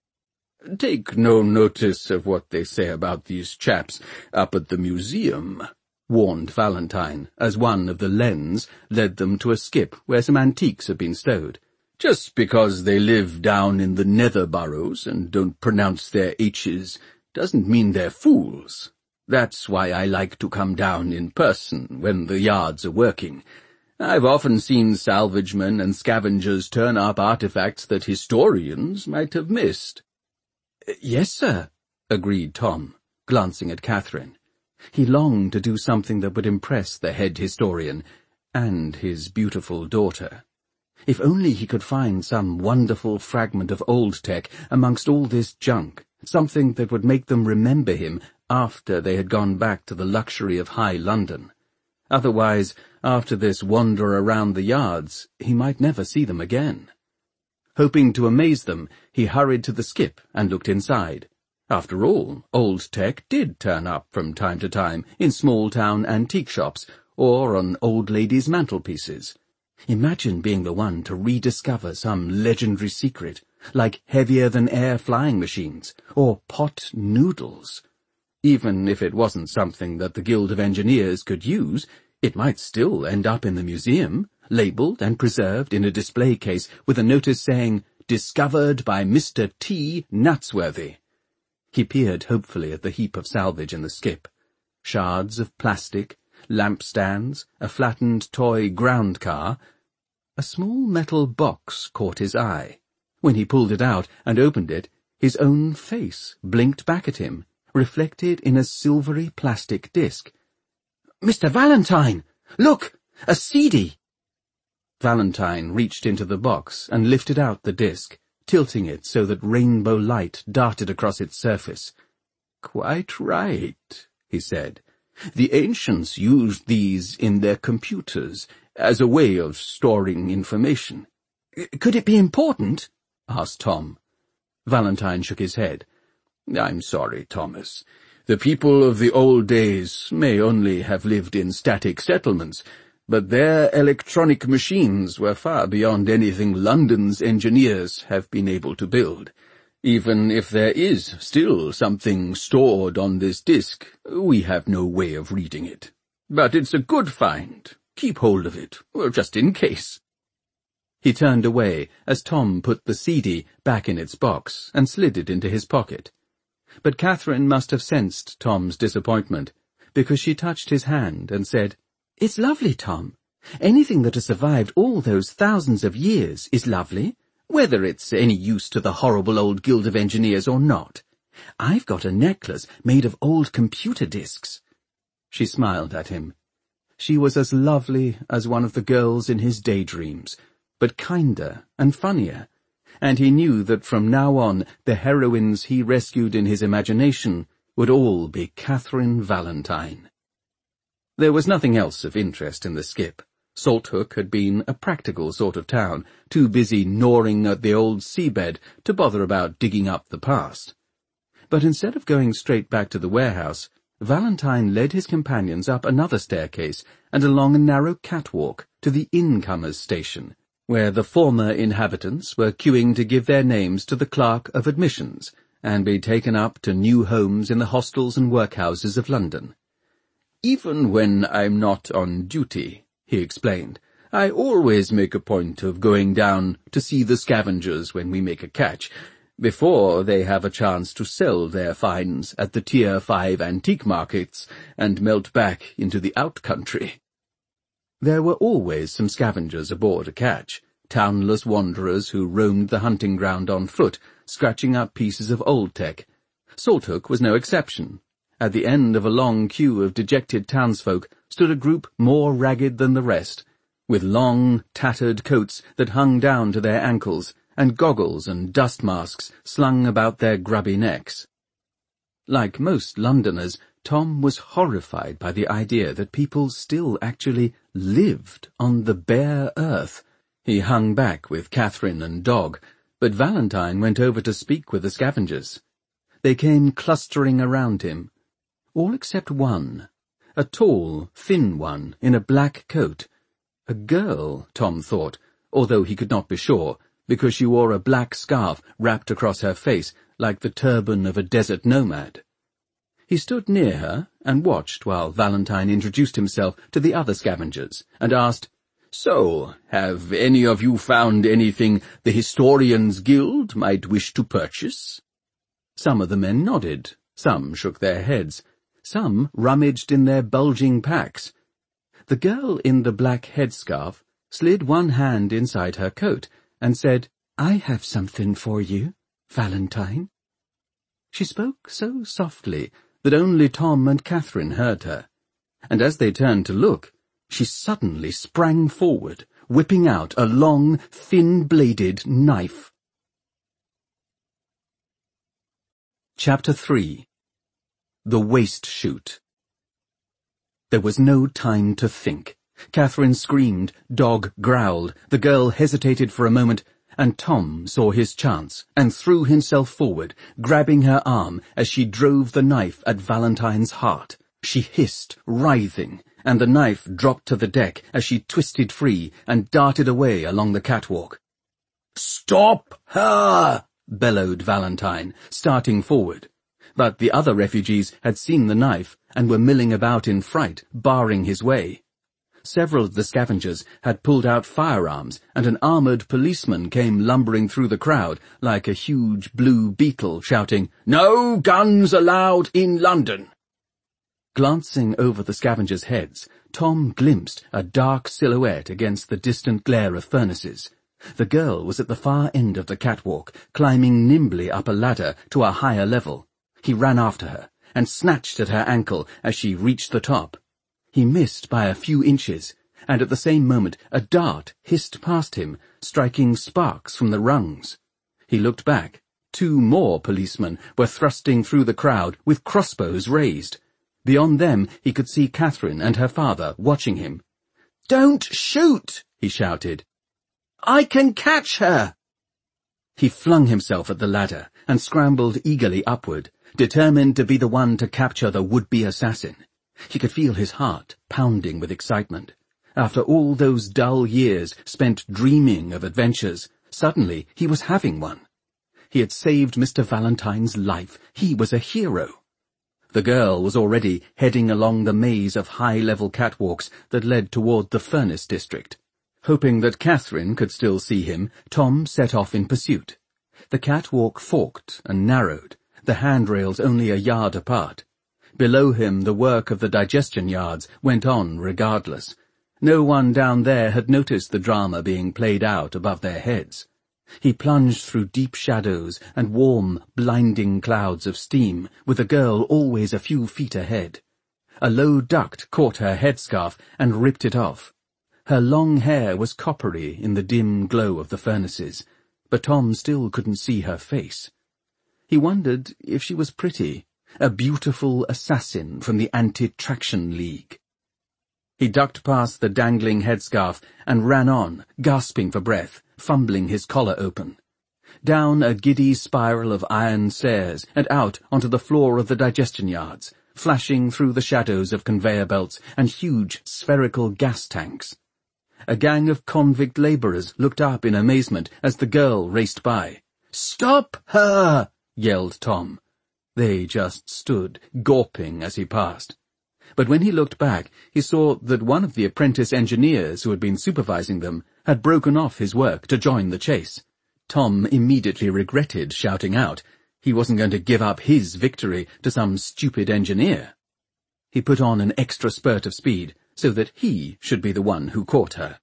"Take no notice of what they say about these chaps up at the museum," warned Valentine, as one of the Lens led them to a skip where some antiques had been stowed. "Just because they live down in the nether boroughs and don't pronounce their H's doesn't mean they're fools. That's why I like to come down in person when the yards are working. I've often seen salvagemen and scavengers turn up artifacts that historians might have missed." "Yes, sir," agreed Tom, glancing at Catherine. He longed to do something that would impress the head historian and his beautiful daughter. If only he could find some wonderful fragment of old tech amongst all this junk, something that would make them remember him after they had gone back to the luxury of high London. Otherwise, after this wander around the yards, he might never see them again. Hoping to amaze them, he hurried to the skip and looked inside. After all, old tech did turn up from time to time in small-town antique shops or on old ladies' mantelpieces. Imagine being the one to rediscover some legendary secret, like heavier-than-air flying machines or pot noodles. Even if it wasn't something that the Guild of Engineers could use, it might still end up in the museum, labelled and preserved in a display case with a notice saying, "Discovered by Mr. T. Natsworthy." He peered hopefully at the heap of salvage in the skip. Shards of plastic, lampstands, a flattened toy ground car. A small metal box caught his eye. When he pulled it out and opened it, his own face blinked back at him, reflected in a silvery plastic disc. "Mr. Valentine! Look! A CD!" Valentine reached into the box and lifted out the disc, tilting it so that rainbow light darted across its surface. "Quite right," he said. "The ancients used these in their computers as a way of storing information." "Could it be important?" asked Tom. Valentine shook his head. "I'm sorry, Thomas. The people of the old days may only have lived in static settlements, but their electronic machines were far beyond anything London's engineers have been able to build. Even if there is still something stored on this disk, we have no way of reading it. But it's a good find. Keep hold of it, just in case." He turned away as Tom put the CD back in its box and slid it into his pocket. But Catherine must have sensed Tom's disappointment, because she touched his hand and said, "It's lovely, Tom. Anything that has survived all those thousands of years is lovely, whether it's any use to the horrible old Guild of Engineers or not. I've got a necklace made of old computer disks." She smiled at him. She was as lovely as one of the girls in his daydreams, but kinder and funnier, and he knew that from now on the heroines he rescued in his imagination would all be Catherine Valentine. There was nothing else of interest in the skip. Salthook had been a practical sort of town, too busy gnawing at the old seabed to bother about digging up the past. But instead of going straight back to the warehouse, Valentine led his companions up another staircase and along a narrow catwalk to the incomers' station, where the former inhabitants were queuing to give their names to the clerk of admissions and be taken up to new homes in the hostels and workhouses of London. "Even when I'm not on duty," he explained, "I always make a point of going down to see the scavengers when we make a catch, before they have a chance to sell their finds at the Tier 5 antique markets and melt back into the out-country." There were always some scavengers aboard a catch, townless wanderers who roamed the hunting ground on foot, scratching up pieces of old tech. Salthook was no exception. At the end of a long queue of dejected townsfolk stood a group more ragged than the rest, with long, tattered coats that hung down to their ankles, and goggles and dust masks slung about their grubby necks. Like most Londoners, Tom was horrified by the idea that people still actually lived on the bare earth. He hung back with Catherine and Dog, but Valentine went over to speak with the scavengers. They came clustering around him, all except one, a tall, thin one in a black coat. A girl, Tom thought, although he could not be sure, because she wore a black scarf wrapped across her face like the turban of a desert nomad. He stood near her and watched while Valentine introduced himself to the other scavengers and asked, "So, have any of you found anything the Historians' Guild might wish to purchase?" Some of the men nodded, some shook their heads, some rummaged in their bulging packs. The girl in the black headscarf slid one hand inside her coat and said, "I have something for you, Valentine." She spoke so softly that only Tom and Catherine heard her, and as they turned to look, she suddenly sprang forward, whipping out a long, thin-bladed knife. Chapter 3. The Waste Chute. There was no time to think. Catherine screamed, dog growled, the girl hesitated for a moment, and Tom saw his chance and threw himself forward, grabbing her arm as she drove the knife at Valentine's heart. She hissed, writhing, and the knife dropped to the deck as she twisted free and darted away along the catwalk. "Stop her!" bellowed Valentine, starting forward. But the other refugees had seen the knife and were milling about in fright, barring his way. Several of the scavengers had pulled out firearms, and an armoured policeman came lumbering through the crowd like a huge blue beetle, shouting, "No guns allowed in London!" Glancing over the scavengers' heads, Tom glimpsed a dark silhouette against the distant glare of furnaces. The girl was at the far end of the catwalk, climbing nimbly up a ladder to a higher level. He ran after her, and snatched at her ankle as she reached the top. He missed by a few inches, and at the same moment a dart hissed past him, striking sparks from the rungs. He looked back. 2 more policemen were thrusting through the crowd with crossbows raised. Beyond them he could see Catherine and her father watching him. "Don't shoot!" he shouted. "I can catch her!" He flung himself at the ladder and scrambled eagerly upward, determined to be the one to capture the would-be assassin. He could feel his heart pounding with excitement. After all those dull years spent dreaming of adventures, suddenly he was having one. He had saved Mr. Valentine's life. He was a hero. The girl was already heading along the maze of high-level catwalks that led toward the furnace district. Hoping that Catherine could still see him, Tom set off in pursuit. The catwalk forked and narrowed, the handrails only a yard apart. Below him the work of the digestion yards went on regardless. No one down there had noticed the drama being played out above their heads. He plunged through deep shadows and warm, blinding clouds of steam, with the girl always a few feet ahead. A low duct caught her headscarf and ripped it off. Her long hair was coppery in the dim glow of the furnaces, but Tom still couldn't see her face. He wondered if she was pretty, a beautiful assassin from the Anti-Traction League. He ducked past the dangling headscarf and ran on, gasping for breath, fumbling his collar open. Down a giddy spiral of iron stairs and out onto the floor of the digestion yards, flashing through the shadows of conveyor belts and huge spherical gas tanks. A gang of convict labourers looked up in amazement as the girl raced by. "Stop her!" yelled Tom. They just stood, gawping as he passed. But when he looked back, he saw that one of the apprentice engineers who had been supervising them had broken off his work to join the chase. Tom immediately regretted shouting out. He wasn't going to give up his victory to some stupid engineer. He put on an extra spurt of speed so that he should be the one who caught her.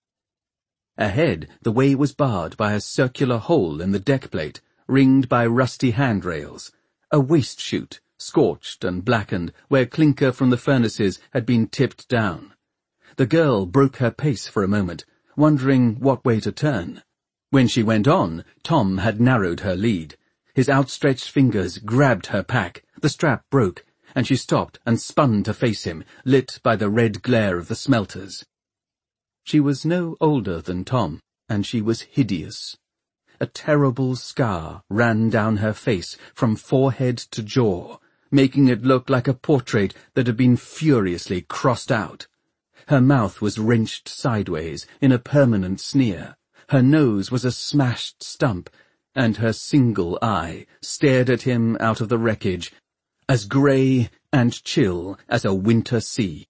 Ahead, the way was barred by a circular hole in the deck plate, ringed by rusty handrails. A waste chute, scorched and blackened, where clinker from the furnaces had been tipped down. The girl broke her pace for a moment, wondering what way to turn. When she went on, Tom had narrowed her lead. His outstretched fingers grabbed her pack, the strap broke, and she stopped and spun to face him, lit by the red glare of the smelters. She was no older than Tom, and she was hideous. A terrible scar ran down her face from forehead to jaw, making it look like a portrait that had been furiously crossed out. Her mouth was wrenched sideways in a permanent sneer. Her nose was a smashed stump, and her single eye stared at him out of the wreckage, as grey and chill as a winter sea.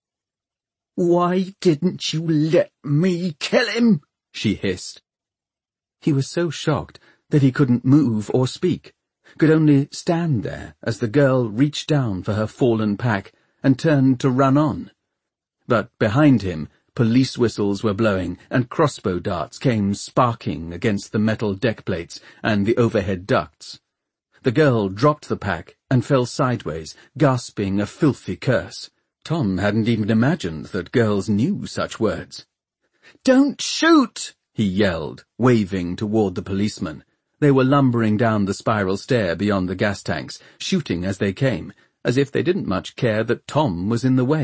"Why didn't you let me kill him?" she hissed. He was so shocked that he couldn't move or speak, could only stand there as the girl reached down for her fallen pack and turned to run on. But behind him, police whistles were blowing and crossbow darts came sparking against the metal deck plates and the overhead ducts. The girl dropped the pack and fell sideways, gasping a filthy curse. Tom hadn't even imagined that girls knew such words. "Don't shoot!" he yelled, waving toward the policemen. They were lumbering down the spiral stair beyond the gas tanks, shooting as they came, as if they didn't much care that Tom was in the way.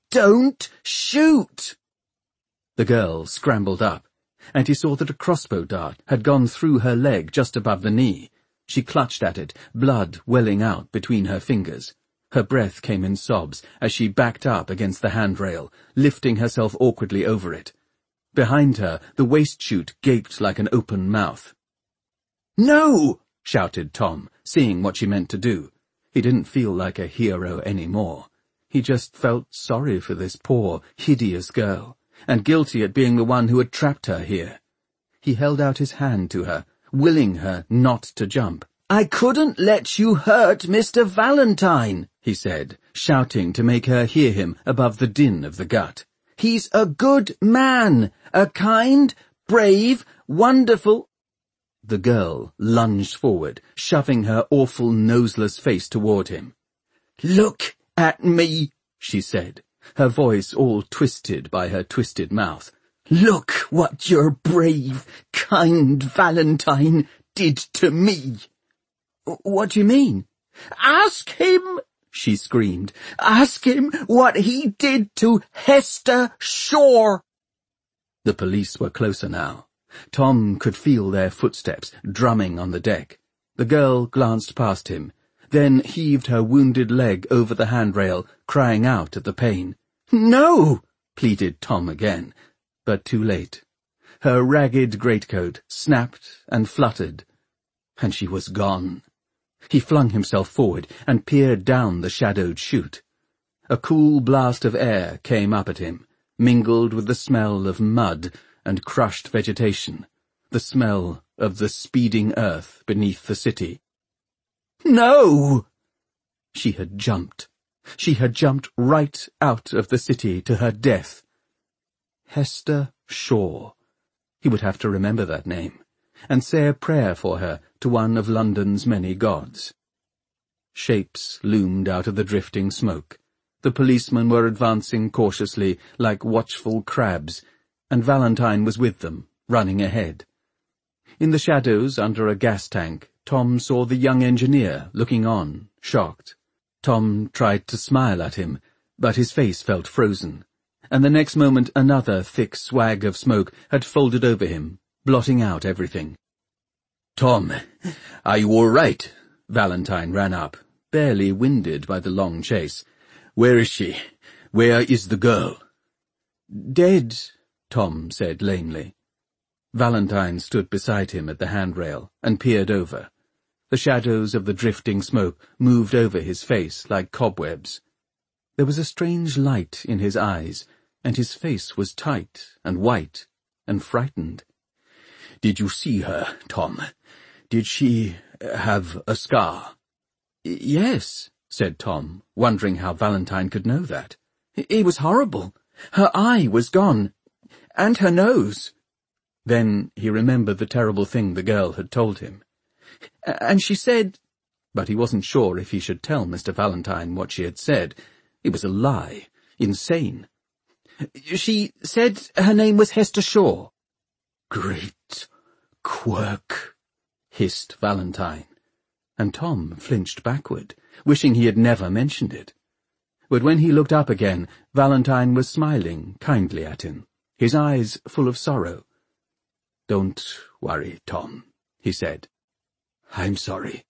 Don't shoot! The girl scrambled up, and he saw that a crossbow dart had gone through her leg just above the knee. She clutched at it, blood welling out between her fingers. Her breath came in sobs as she backed up against the handrail, lifting herself awkwardly over it. Behind her, the waste chute gaped like an open mouth. "No!" shouted Tom, seeing what she meant to do. He didn't feel like a hero anymore. He just felt sorry for this poor, hideous girl, and guilty at being the one who had trapped her here. He held out his hand to her, willing her not to jump. "I couldn't let you hurt Mr. Valentine," he said, shouting to make her hear him above the din of the gut. "He's a good man, a kind, brave, wonderful—" The girl lunged forward, shoving her awful noseless face toward him. "Look at me," she said, her voice all twisted by her twisted mouth. "Look what your brave, kind Valentine did to me." "What do you mean?" "Ask him," she screamed. "Ask him what he did to Hester Shore." The police were closer now. Tom could feel their footsteps drumming on the deck. The girl glanced past him, then heaved her wounded leg over the handrail, crying out at the pain. "No!" pleaded Tom again, but too late. Her ragged greatcoat snapped and fluttered, and she was gone. He flung himself forward and peered down the shadowed chute. A cool blast of air came up at him, mingled with the smell of mud and crushed vegetation, the smell of the speeding earth beneath the city. "No!" She had jumped. She had jumped right out of the city to her death. Hester Shore. He would have to remember that name, and say a prayer for her to one of London's many gods. Shapes loomed out of the drifting smoke. The policemen were advancing cautiously like watchful crabs, and Valentine was with them, running ahead. In the shadows under a gas tank, Tom saw the young engineer looking on, shocked. Tom tried to smile at him, but his face felt frozen, and the next moment another thick swag of smoke had folded over him, blotting out everything. "Tom, are you all right?" Valentine ran up, barely winded by the long chase. "Where is she? Where is the girl?" "Dead," Tom said lamely. Valentine stood beside him at the handrail and peered over. The shadows of the drifting smoke moved over his face like cobwebs. There was a strange light in his eyes, and his face was tight and white and frightened. "Did you see her, Tom? Did she have a scar?" "Yes," said Tom, wondering how Valentine could know that. "It was horrible. Her eye was gone, and her nose." Then he remembered the terrible thing the girl had told him. "And she said—" But he wasn't sure if he should tell Mr. Valentine what she had said. It was a lie. Insane. "She said her name was Hester Shore." "Great quirk," hissed Valentine, and Tom flinched backward, wishing he had never mentioned it. But when he looked up again, Valentine was smiling kindly at him, his eyes full of sorrow. "Don't worry, Tom," he said. "I'm sorry."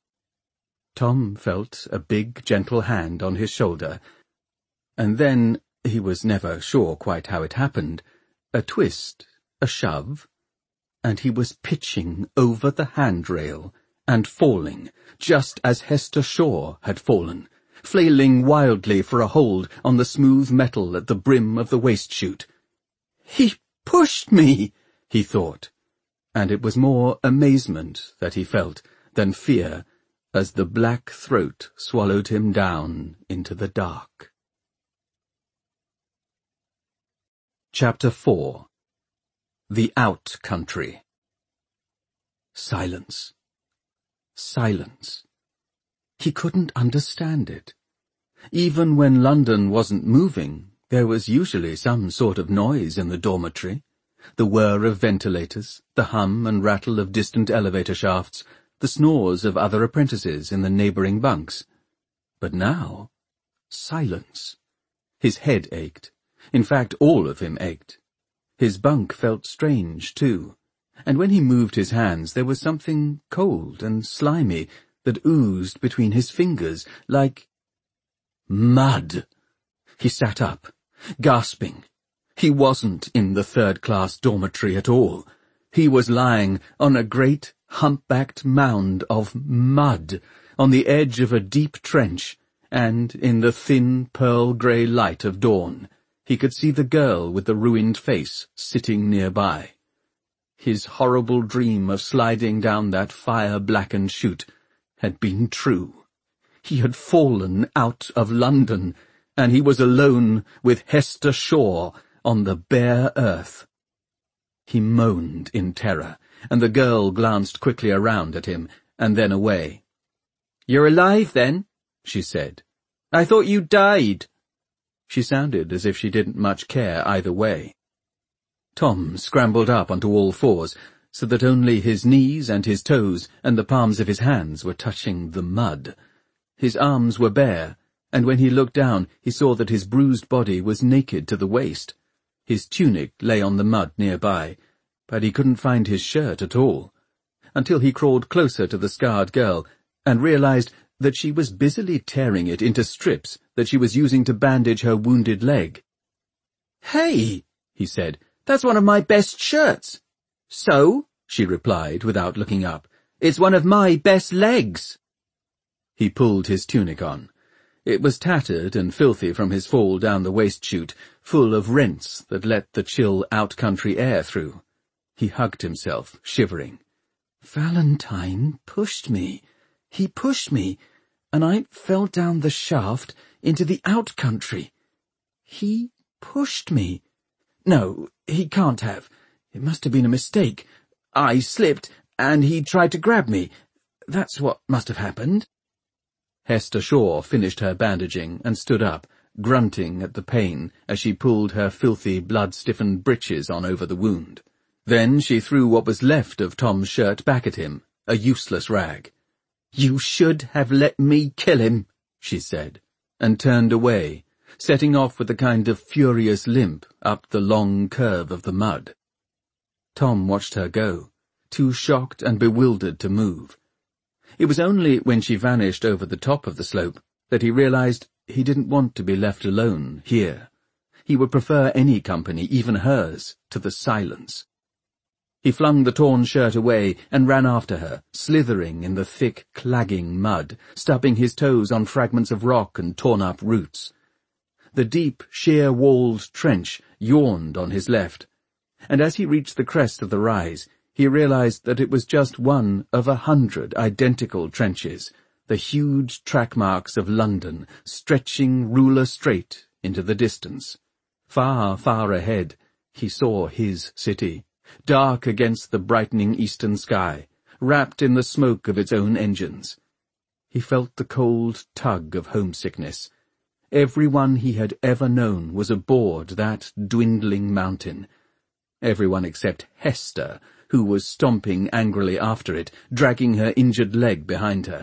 Tom felt a big, gentle hand on his shoulder, and then, he was never sure quite how it happened, a twist, a shove, and he was pitching over the handrail and falling, just as Hester Shore had fallen, flailing wildly for a hold on the smooth metal at the brim of the waste chute. "He pushed me," he thought, and it was more amazement that he felt than fear as the black throat swallowed him down into the dark. Chapter 4. The Out Country. Silence. Silence. He couldn't understand it. Even when London wasn't moving, there was usually some sort of noise in the dormitory. The whir of ventilators, the hum and rattle of distant elevator shafts, the snores of other apprentices in the neighbouring bunks. But now, silence. His head ached. In fact, all of him ached. His bunk felt strange, too, and when he moved his hands there was something cold and slimy that oozed between his fingers like mud. He sat up, gasping. He wasn't in the third-class dormitory at all. He was lying on a great humpbacked mound of mud on the edge of a deep trench, and in the thin pearl-grey light of dawn he could see the girl with the ruined face sitting nearby. His horrible dream of sliding down that fire-blackened chute had been true. He had fallen out of London, and he was alone with Hester Shaw on the bare earth. He moaned in terror, and the girl glanced quickly around at him, and then away. "You're alive, then?" she said. "I thought you died." She sounded as if she didn't much care either way. Tom scrambled up onto all fours, so that only his knees and his toes and the palms of his hands were touching the mud. His arms were bare, and when he looked down he saw that his bruised body was naked to the waist. His tunic lay on the mud nearby, but he couldn't find his shirt at all, until he crawled closer to the scarred girl and realized that she was busily tearing it into strips that she was using to bandage her wounded leg. "Hey," he said, "that's one of my best shirts." "So?" she replied without looking up. "It's one of my best legs." He pulled his tunic on. It was tattered and filthy from his fall down the waist chute, full of rents that let the chill out-country air through. He hugged himself, shivering. "Valentine pushed me. He pushed me, and I fell down the shaft into the out-country. He pushed me. No, he can't have. It must have been a mistake. I slipped, and he tried to grab me. That's what must have happened." Hester Shaw finished her bandaging and stood up, grunting at the pain as she pulled her filthy, blood-stiffened breeches on over the wound. Then she threw what was left of Tom's shirt back at him, a useless rag. "You should have let me kill him," she said, and turned away, setting off with a kind of furious limp up the long curve of the mud. Tom watched her go, too shocked and bewildered to move. It was only when she vanished over the top of the slope that he realized he didn't want to be left alone here. He would prefer any company, even hers, to the silence. He flung the torn shirt away and ran after her, slithering in the thick, clagging mud, stubbing his toes on fragments of rock and torn-up roots. The deep, sheer-walled trench yawned on his left, and as he reached the crest of the rise, he realized that it was just one of 100 identical trenches, the huge track marks of London stretching ruler straight into the distance. Far, far ahead, he saw his city, dark against the brightening eastern sky, wrapped in the smoke of its own engines. He felt the cold tug of homesickness. Everyone he had ever known was aboard that dwindling mountain. Everyone except Hester, who was stomping angrily after it, dragging her injured leg behind her.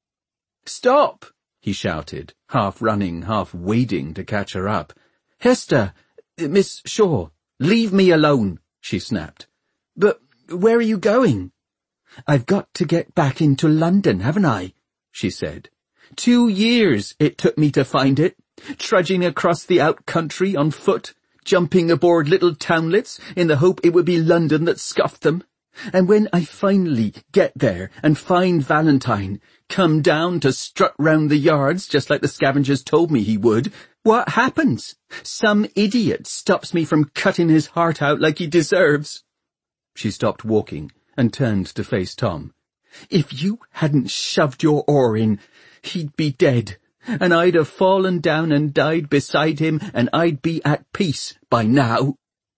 "Stop!" he shouted, half running, half wading to catch her up. "Hester! Miss Shaw! Leave me alone!" she snapped. "But where are you going?" "I've got to get back into London, haven't I?" she said. 2 years it took me to find it, trudging across the out-country on foot, jumping aboard little townlets in the hope it would be London that scuffed them. And when I finally get there and find Valentine, come down to strut round the yards just like the scavengers told me he would, what happens? Some idiot stops me from cutting his heart out like he deserves." She stopped walking and turned to face Tom. "If you hadn't shoved your oar in, he'd be dead, and I'd have fallen down and died beside him, and I'd be at peace by now."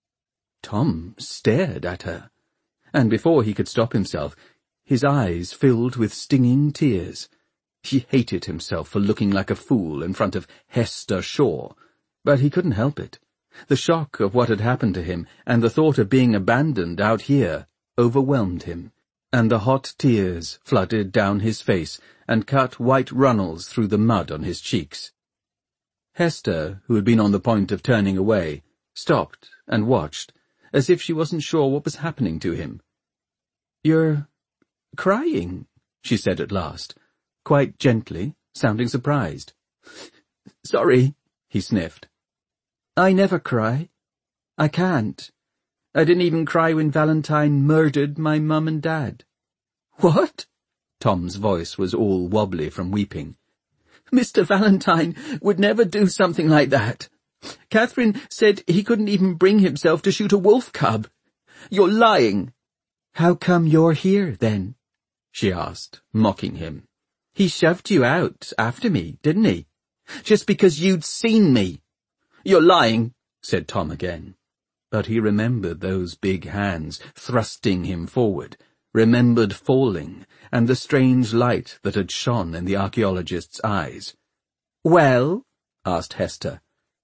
Tom stared at her, and before he could stop himself, his eyes filled with stinging tears. He hated himself for looking like a fool in front of Hester Shaw, but he couldn't help it. The shock of what had happened to him and the thought of being abandoned out here overwhelmed him, and the hot tears flooded down his face and cut white runnels through the mud on his cheeks. Hester, who had been on the point of turning away, stopped and watched, as if she wasn't sure what was happening to him. "You're crying," she said at last, quite gently, sounding surprised. "Sorry," he sniffed. "I never cry. I can't. I didn't even cry when Valentine murdered my mum and dad." "What?" Tom's voice was all wobbly from weeping. "Mr. Valentine would never do something like that. Catherine said he couldn't even bring himself to shoot a wolf cub. You're lying." "How come you're here, then?" she asked, mocking him. "He shoved you out after me, didn't he? Just because you'd seen me." "You're lying," said Tom again. But he remembered those big hands thrusting him forward, remembered falling, and the strange light that had shone in the archaeologist's eyes. "Well?" asked Hester.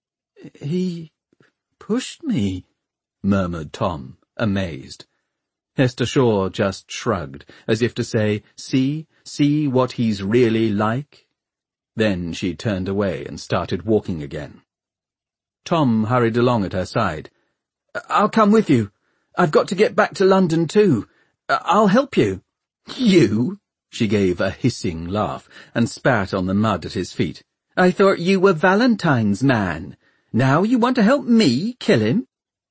"He pushed me," murmured Tom, amazed. Hester Shaw just shrugged, as if to say, see what he's really like. Then she turned away and started walking again. Tom hurried along at her side. "I'll come with you. I've got to get back to London too. I'll help you." "You?" She gave a hissing laugh and spat on the mud at his feet. "I thought you were Valentine's man. Now you want to help me kill him?"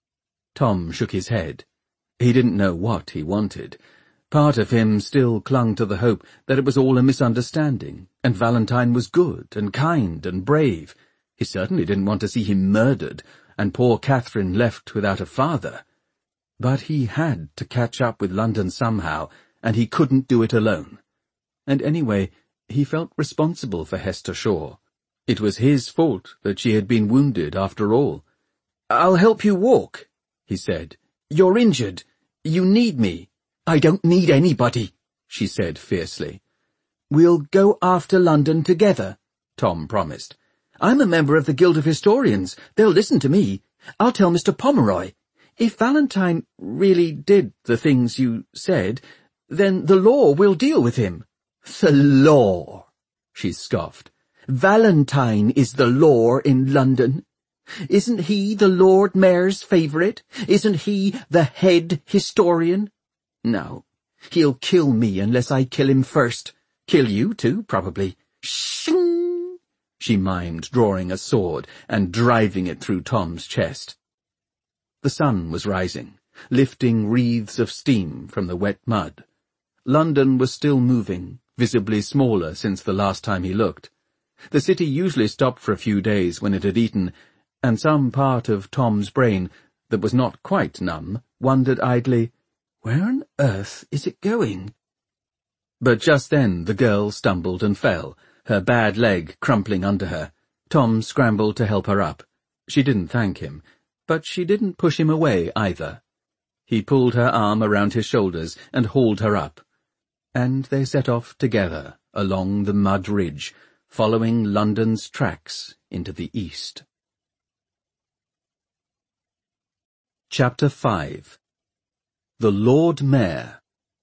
Tom shook his head. He didn't know what he wanted. Part of him still clung to the hope that it was all a misunderstanding, and Valentine was good and kind and brave. He certainly didn't want to see him murdered, and poor Catherine left without a father. But he had to catch up with London somehow, and he couldn't do it alone. And anyway, he felt responsible for Hester Shaw. It was his fault that she had been wounded after all. "I'll help you walk," he said. "You're injured. You need me." "I don't need anybody," she said fiercely. "We'll go after London together," Tom promised. "I'm a member of the Guild of Historians. They'll listen to me. I'll tell Mr. Pomeroy. If Valentine really did the things you said, then the law will deal with him." "The law," she scoffed. "Valentine is the law in London. Isn't he the Lord Mayor's favourite? Isn't he the head historian? No, he'll kill me unless I kill him first. Kill you too, probably. Shing!" she mimed, drawing a sword and driving it through Tom's chest. The sun was rising, lifting wreaths of steam from the wet mud. London was still moving, visibly smaller since the last time he looked. The city usually stopped for a few days when it had eaten, and some part of Tom's brain, that was not quite numb, wondered idly, where on earth is it going? But just then the girl stumbled and fell, her bad leg crumpling under her. Tom scrambled to help her up. She didn't thank him, but she didn't push him away either. He pulled her arm around his shoulders and hauled her up, and they set off together along the mud ridge, following London's tracks into the east. Chapter 5. The Lord Mayor.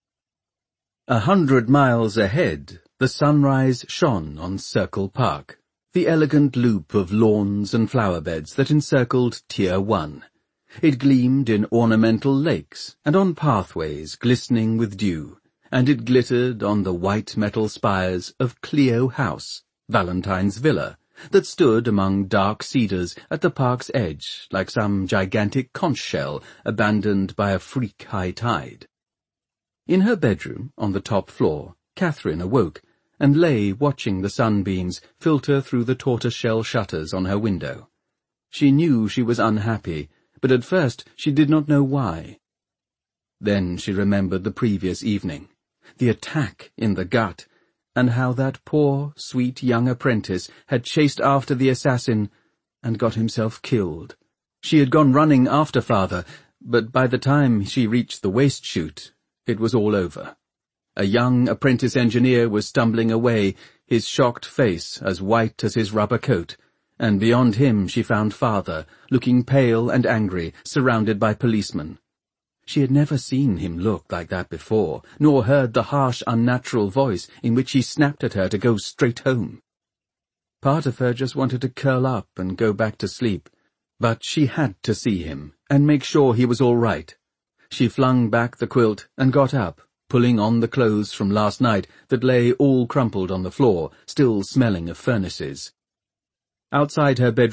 100 miles ahead, the sunrise shone on Circle Park, the elegant loop of lawns and flower beds that encircled Tier 1. It gleamed in ornamental lakes and on pathways glistening with dew, and it glittered on the white metal spires of Clio House, Valentine's villa, that stood among dark cedars at the park's edge like some gigantic conch shell abandoned by a freak high tide. In her bedroom, on the top floor, Catherine awoke and lay watching the sunbeams filter through the tortoise-shell shutters on her window. She knew she was unhappy, but at first she did not know why. Then she remembered the previous evening, the attack in the gut, and how that poor, sweet young apprentice had chased after the assassin and got himself killed. She had gone running after father, but by the time she reached the waste chute, it was all over. A young apprentice engineer was stumbling away, his shocked face as white as his rubber coat, and beyond him she found father, looking pale and angry, surrounded by policemen. She had never seen him look like that before, nor heard the harsh, unnatural voice in which he snapped at her to go straight home. Part of her just wanted to curl up and go back to sleep, but she had to see him and make sure he was all right. She flung back the quilt and got up, pulling on the clothes from last night that lay all crumpled on the floor, still smelling of furnaces. Outside her bedroom